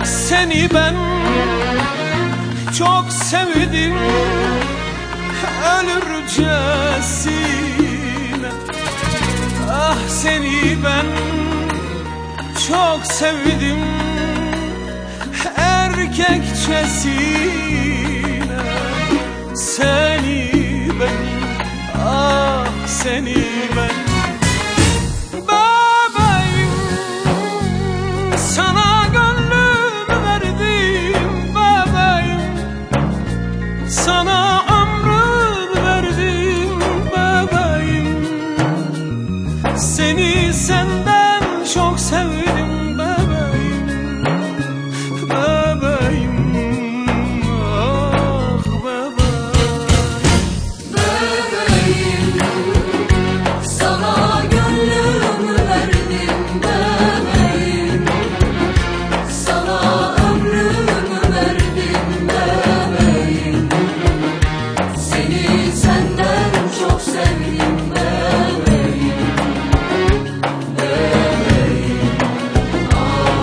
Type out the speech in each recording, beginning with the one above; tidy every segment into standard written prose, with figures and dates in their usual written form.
Seni ben çok sevdim ölürcesine. Ah seni ben çok sevdim erkekçesine. Seni ben, ah seni ben. Bebeğim sana gönlümü verdim, bebeğim sana ömrümü verdim, bebeğim seni senden çok sevdim, bebeğim, bebeğim, ah bebeğim. Bebeğim sana gönlümü verdim, bebeğim sana ömrümü verdim, bebeğim seni senden çok sevdim, bebeğim, bebeğim, ah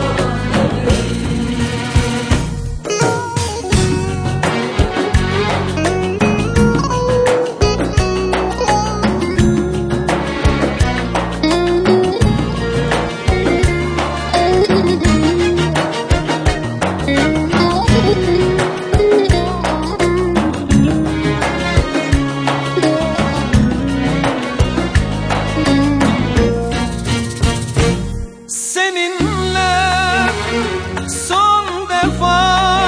Seninle son defa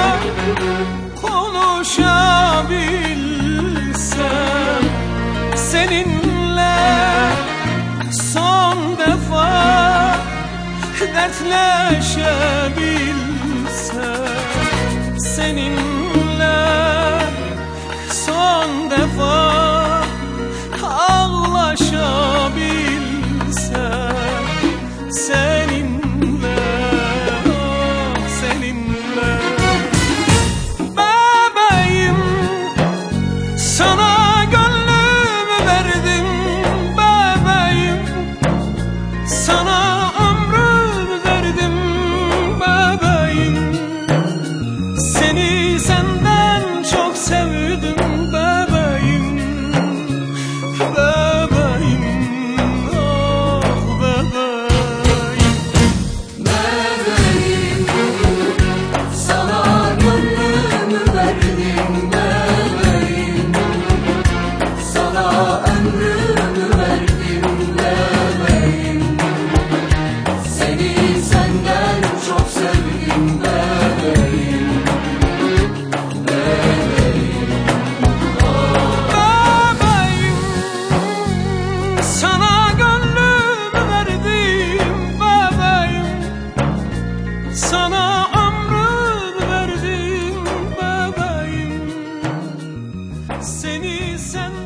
konuşabilsem, seninle son defa dertleşebilsem, seninle son defa ağlaşabilsem, seninle, ah seninle. Bebeğim sana gönlümü verdim, bebeğim sana ömrümü verdim, bebeğim seni senden çok sevdim, bebeğim, bebeğim, ah bebeğim. Bebeğim sana gönlümü verdim, bebeğim sana ömrümü verdim, bebeğim seni senden çok sevdim, bebeğim, bebeğim, Bebeğim sana gönlümü verdim, bebeğim sana ömrümü verdim, bebeğim seni sen